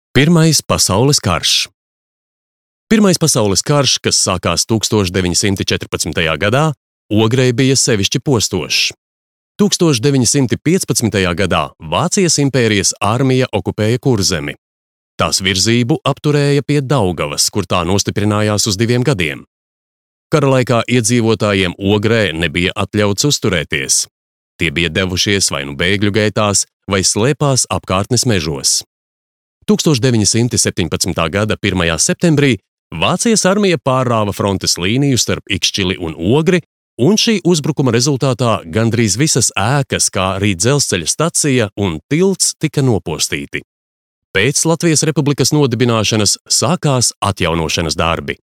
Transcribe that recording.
Pirmais pasaules karš. Pirmais pasaules karš, kas sākās 1914. gadā, Ogrei bija sevišķi postošs. 1915. gadā Vācijas impērijas armija okupēja Kurzemi. Tās virzību apturēja pie Daugavas, kur tā nostiprinājās uz 2 gadiem. Kara laikā iedzīvotājiem Ogrē nebija atļauts uzturēties. Tie bija devušies vai nu bēgļu gaitās, vai slēpās apkārtnes mežos. 1917. gada 1. septembrī Vācijas armija pārrāva frontes līniju starp Ikšķili un Ogri, un šī uzbrukuma rezultātā gandrīz visas ēkas, kā arī dzelzceļa stacija un tilts tika nopostīti. Pēc Latvijas Republikas nodibināšanas sākās atjaunošanas darbi.